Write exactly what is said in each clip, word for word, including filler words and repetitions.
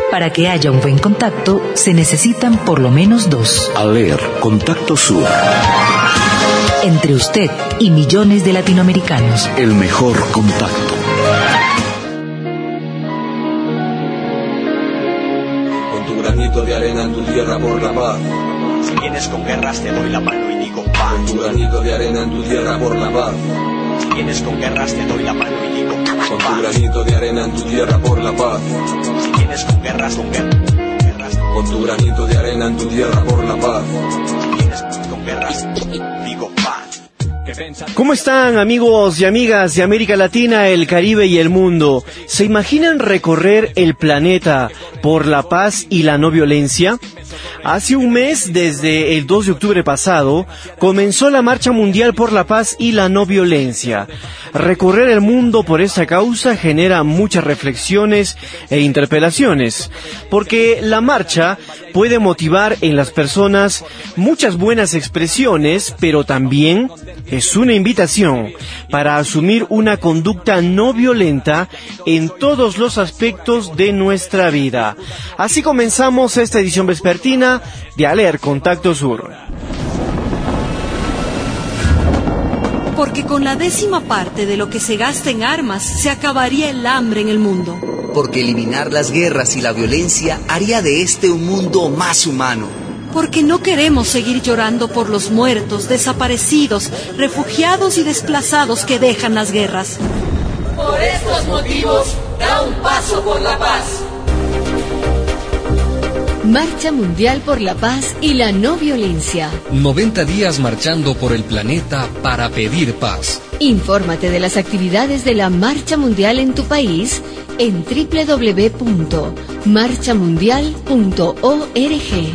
Para que haya un buen contacto, se necesitan por lo menos dos. ALER, Contacto Sur. Entre usted y millones de latinoamericanos. El mejor contacto. Con tu granito de arena en tu tierra por la paz. Si vienes con guerras te doy la mano y digo paz. Con tu granito de arena en tu tierra por la paz. Si vienes con guerras te doy la mano y digo paz. Con tu granito de arena en tu tierra por la paz. Si vienes con guerras, con guerras. Con tu granito de arena en tu tierra por la paz. Si vienes con guerras, digo paz. ¿Cómo están, amigos y amigas de América Latina, el Caribe y el mundo? ¿Se imaginan recorrer el planeta por la paz y la no violencia? Hace un mes, desde el dos de octubre pasado, comenzó la Marcha Mundial por la Paz y la No Violencia. Recorrer el mundo por esta causa genera muchas reflexiones e interpelaciones, porque la marcha puede motivar en las personas muchas buenas expresiones, pero también es una invitación para asumir una conducta no violenta en todos los aspectos de nuestra vida. Así comenzamos esta edición vespertina de ALER Contacto Sur. Porque con la décima parte de lo que se gasta en armas se acabaría el hambre en el mundo. Porque eliminar las guerras y la violencia haría de este un mundo más humano. Porque no queremos seguir llorando por los muertos, desaparecidos, refugiados y desplazados que dejan las guerras. Por estos motivos, da un paso por la paz. Marcha Mundial por la Paz y la No Violencia. noventa días marchando por el planeta para pedir paz. Infórmate de las actividades de la Marcha Mundial en tu país en doble u doble u doble u punto marcha mundial punto org.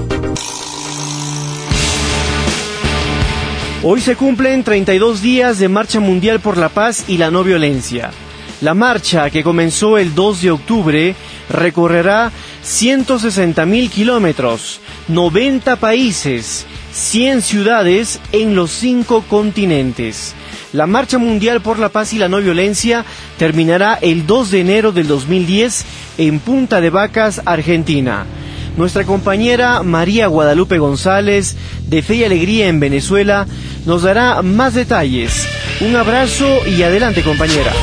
Hoy se cumplen treinta y dos días de Marcha Mundial por la Paz y la No Violencia. La marcha, que comenzó el dos de octubre, recorrerá ciento sesenta mil kilómetros, noventa países, cien ciudades en los cinco continentes. La Marcha Mundial por la Paz y la No Violencia terminará el dos de enero del dos mil diez en Punta de Vacas, Argentina. Nuestra compañera María Guadalupe González, de Fe y Alegría en Venezuela, nos dará más detalles. Un abrazo y adelante, compañera.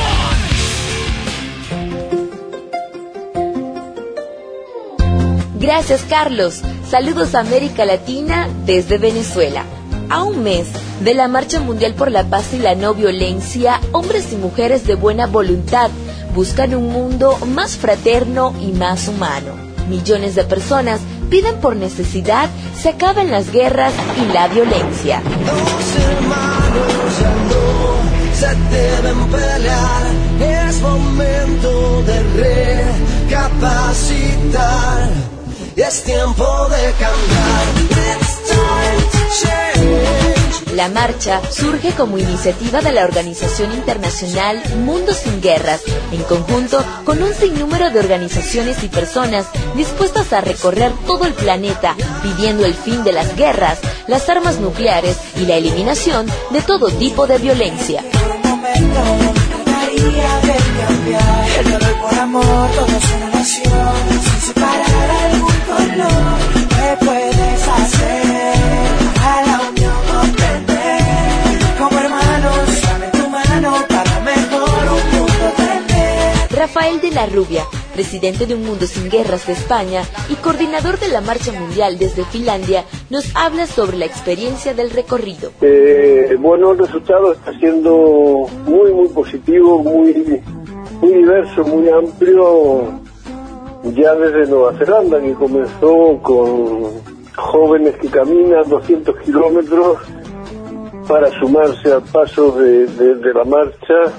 Gracias, Carlos. Saludos a América Latina desde Venezuela. A un mes de la Marcha Mundial por la Paz y la No Violencia, hombres y mujeres de buena voluntad buscan un mundo más fraterno y más humano. Millones de personas piden por necesidad se acaben las guerras y la violencia. Los hermanos ya no se deben pelear, es momento de recapacitar. Es tiempo de cambiar. It's time to change. La marcha surge como iniciativa de la organización internacional Mundo Sin Guerras, en conjunto con un sinnúmero de organizaciones y personas dispuestas a recorrer todo el planeta, pidiendo el fin de las guerras, las armas nucleares y la eliminación de todo tipo de violencia. Por un momento, María de cambiar. El dolor por amor, todos una nación, sin separar algún color. ¿Qué puedes hacer? A la unión comprender. Como hermanos, dame tu mano para mejor un mundo tener. Rafael de la Rubia, presidente de Un Mundo Sin Guerras de España y coordinador de la Marcha Mundial desde Finlandia, nos habla sobre la experiencia del recorrido. Eh, bueno, el resultado está siendo muy, muy positivo, muy, muy diverso, muy amplio, ya desde Nueva Zelanda, que comenzó con jóvenes que caminan doscientos kilómetros para sumarse al paso de, de, de la marcha.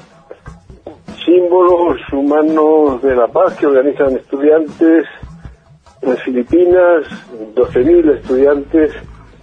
Símbolos humanos de la paz que organizan estudiantes en Filipinas, doce mil estudiantes.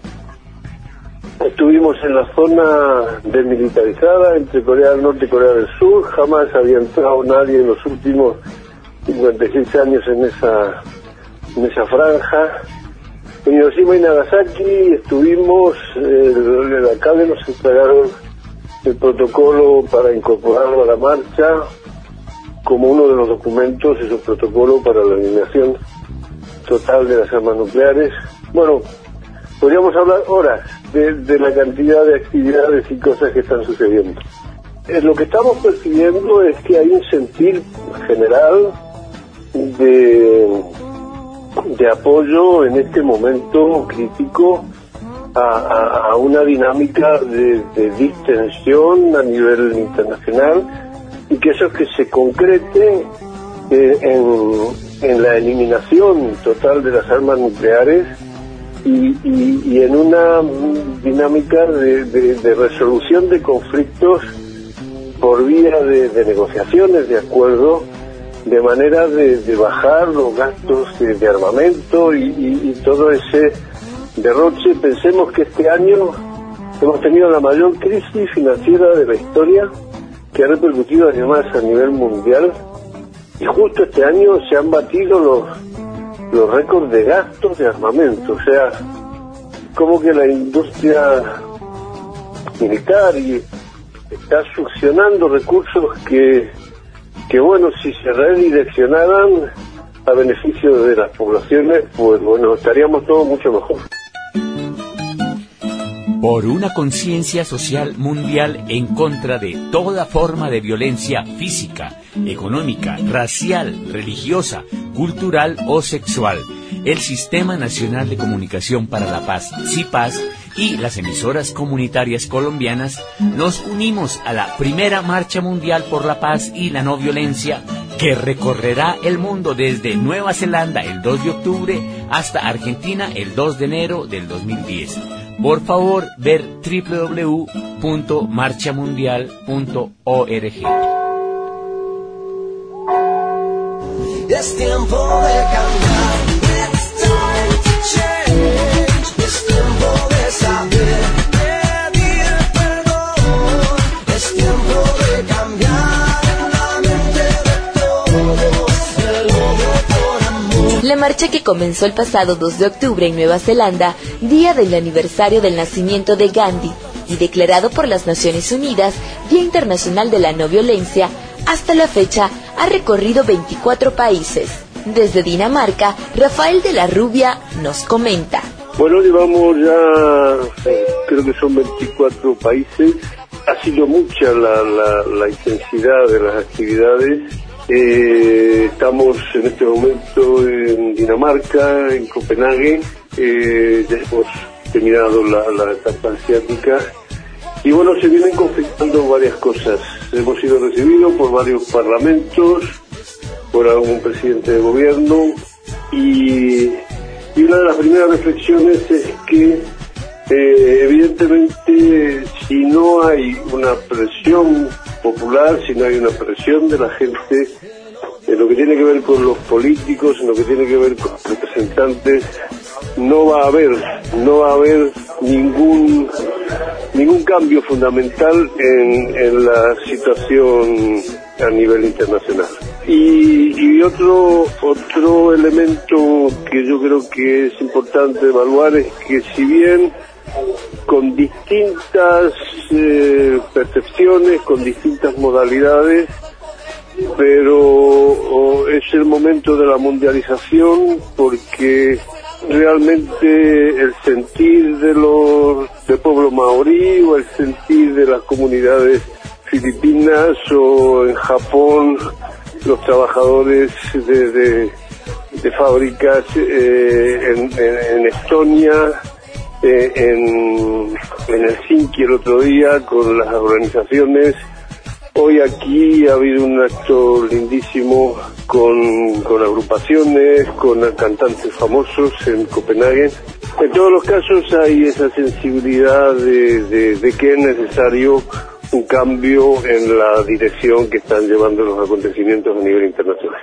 Estuvimos en la zona desmilitarizada entre Corea del Norte y Corea del Sur. Jamás había entrado nadie en los últimos cincuenta y seis años en esa, en esa franja. En Hiroshima y Nagasaki estuvimos, el, el alcalde nos entregaron el protocolo para incorporarlo a la marcha. como uno de los documentos es un protocolo para la eliminación total de las armas nucleares. Bueno, podríamos hablar horas de, de la cantidad de actividades y cosas que están sucediendo. Eh, lo que estamos percibiendo es que hay un sentir general de, de apoyo en este momento crítico a, a, a una dinámica de, de distensión a nivel internacional, y que eso es que se concrete eh, en, en la eliminación total de las armas nucleares y, y, y en una dinámica de, de, de resolución de conflictos por vía de, de negociaciones, de acuerdo, de manera de, de bajar los gastos de, de armamento y, y, y todo ese derroche. Pensemos que este año hemos tenido la mayor crisis financiera de la historia, que ha repercutido además a nivel mundial, y justo este año se han batido los los récords de gastos de armamento. O sea, como que la industria militar y está succionando recursos que que bueno, si se redireccionaran a beneficio de las poblaciones, pues bueno, estaríamos todos mucho mejor. Por una conciencia social mundial en contra de toda forma de violencia física, económica, racial, religiosa, cultural o sexual, el Sistema Nacional de Comunicación para la Paz, CIPAS, y las emisoras comunitarias colombianas nos unimos a la primera Marcha Mundial por la Paz y la No Violencia, que recorrerá el mundo desde Nueva Zelanda el dos de octubre hasta Argentina el dos de enero del dos mil diez. Por favor, ver doble u doble u doble u punto marcha mundial punto org. Es tiempo de cambiar. It's time to change. Es tiempo de saber pedir perdón. Es tiempo de cambiar en la mente de todos. El odio por amor. La marcha, que comenzó el pasado dos de octubre en Nueva Zelanda, día del aniversario del nacimiento de Gandhi, y declarado por las Naciones Unidas Día Internacional de la No Violencia, hasta la fecha ha recorrido veinticuatro países. Desde Dinamarca, Rafael de la Rubia nos comenta. Bueno, llevamos ya, eh, creo que son veinticuatro países. Ha sido mucha la, la, la intensidad de las actividades. Eh, estamos en este momento en Dinamarca, en Copenhague. Eh, ya hemos terminado la, la etapa asiática. Y bueno, se vienen conflictando varias cosas. Hemos sido recibidos por varios parlamentos, por algún presidente de gobierno, y, y una de las primeras reflexiones es que eh, evidentemente si no hay una presión popular, si no hay una presión de la gente en lo que tiene que ver con los políticos, en lo que tiene que ver con los representantes, no va a haber, no va a haber ningún ningún cambio fundamental en, en la situación a nivel internacional. Y, y otro otro elemento que yo creo que es importante evaluar es que, si bien con distintas eh, percepciones, con distintas modalidades, pero oh, es el momento de la mundialización, porque realmente el sentir de los del pueblo maorí, o el sentir de las comunidades filipinas, o en Japón los trabajadores de, de, de fábricas eh, en, en, en Estonia, eh, en, en Helsinki el otro día con las organizaciones. Hoy aquí ha habido un acto lindísimo con, con agrupaciones, con cantantes famosos en Copenhague. En todos los casos hay esa sensibilidad de, de, de que es necesario un cambio en la dirección que están llevando los acontecimientos a nivel internacional.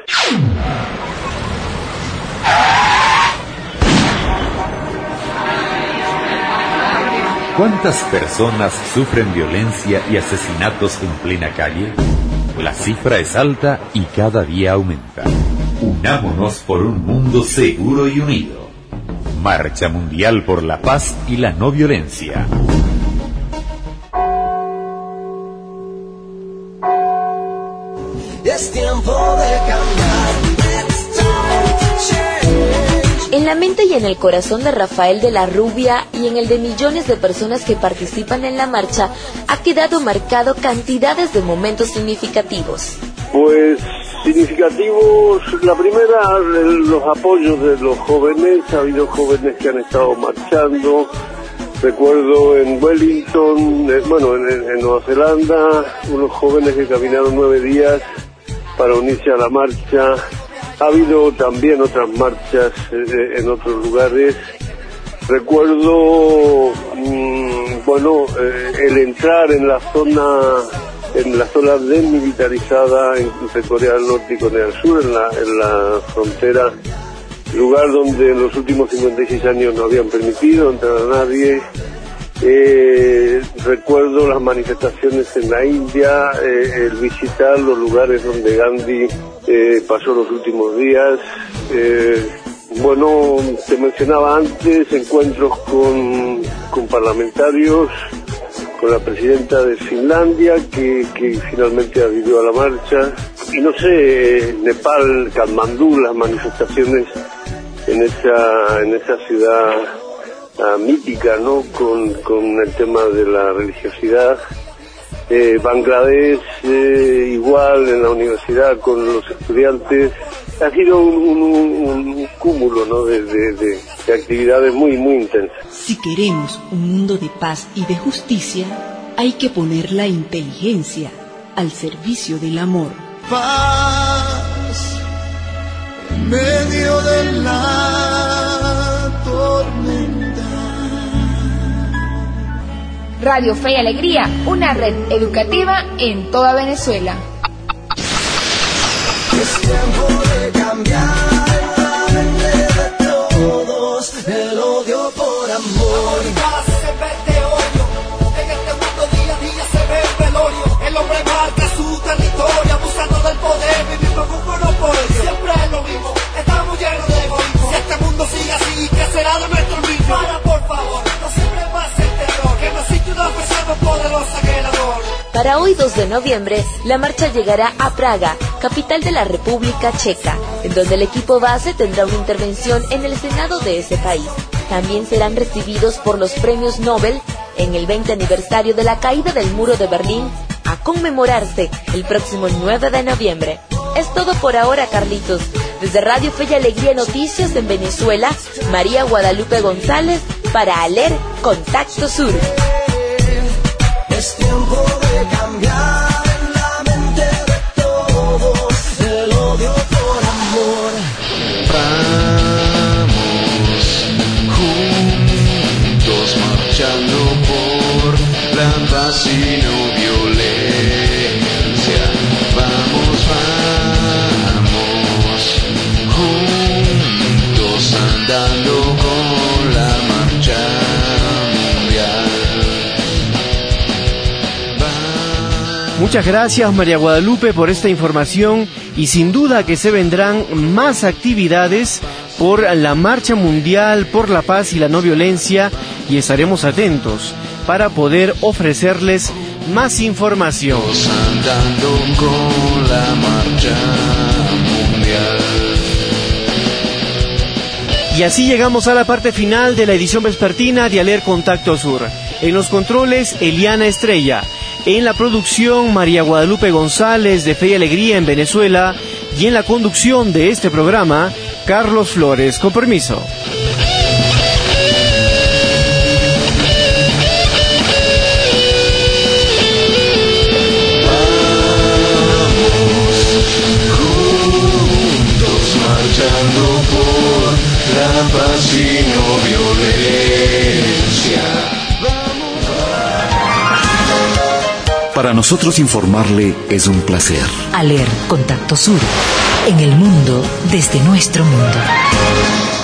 ¿Cuántas personas sufren violencia y asesinatos en plena calle? La cifra es alta y cada día aumenta. Unámonos por un mundo seguro y unido. Marcha Mundial por la Paz y la No Violencia. Es tiempo En la mente y en el corazón de Rafael de la Rubia y en el de millones de personas que participan en la marcha ha quedado marcado cantidades de momentos significativos. Pues significativos, la primera, los apoyos de los jóvenes. Ha habido jóvenes que han estado marchando. Recuerdo en Wellington, eh, bueno, en, en Nueva Zelanda, unos jóvenes que caminaron nueve días para unirse a la marcha. Ha habido también otras marchas eh, en otros lugares. Recuerdo, mmm, bueno, eh, el entrar en la zona, en la zona desmilitarizada entre Corea del Norte y Corea del Sur, en la, en la frontera, lugar donde en los últimos cincuenta y seis años no habían permitido entrar a nadie. Eh, recuerdo las manifestaciones en la India, eh, el visitar los lugares donde Gandhi eh, pasó los últimos días. Eh, bueno, te mencionaba antes encuentros con, con parlamentarios, con la presidenta de Finlandia que, que finalmente adhirió a la marcha. Y no sé, Nepal, Katmandú, las manifestaciones en esa en esa ciudad uh, mítica, ¿no? Con, con el tema de la religiosidad. Eh, Bangladesh, eh, igual en la universidad con los estudiantes. Ha sido un, un, un, un cúmulo, ¿no? de, de, de, de actividades muy, muy intensas. Si queremos un mundo de paz y de justicia, hay que poner la inteligencia al servicio del amor. Paz en medio de la tormenta. Radio Fe y Alegría, una red educativa en toda Venezuela. Es tiempo de cambiar la mente de todos, el odio por amor. Paz en vez de odio, en este mundo día a día se ve el velorio. El hombre marca su territorio, abusando del poder, viviendo con monopolio. Siempre es lo mismo, estamos llenos de egoísmo. Si este mundo sigue así, ¿qué será de nuestro mismo? Para, por favor, no siempre más el terror, que no existe una persona más poderosa que el amor. Para hoy dos de noviembre, la marcha llegará a Praga, capital de la República Checa, en donde el equipo base tendrá una intervención en el Senado de ese país. También serán recibidos por los premios Nobel en el veinte aniversario de la caída del muro de Berlín, a conmemorarse el próximo nueve de noviembre. Es todo por ahora, Carlitos. Desde Radio Fe y Alegría Noticias en Venezuela, María Guadalupe González para ALER Contacto Sur. Es tiempo de cambiar la mente de todos, el odio por amor. Vamos juntos marchando por la paz y no violencia. Vamos, vamos juntos andando con la marcha mundial. Muchas gracias, María Guadalupe, por esta información, y sin duda que se vendrán más actividades por la Marcha Mundial por la Paz y la No Violencia, y estaremos atentos para poder ofrecerles más información. Andando con la marcha mundial. Y así llegamos a la parte final de la edición vespertina de ALER Contacto Sur. En los controles, Eliana Estrella. En la producción, María Guadalupe González de Fe y Alegría en Venezuela. Y en la conducción de este programa, Carlos Flores. Con permiso. Marchando por la paz y no violencia. Para nosotros informarle es un placer. ALER Contacto Sur, en el mundo desde nuestro mundo.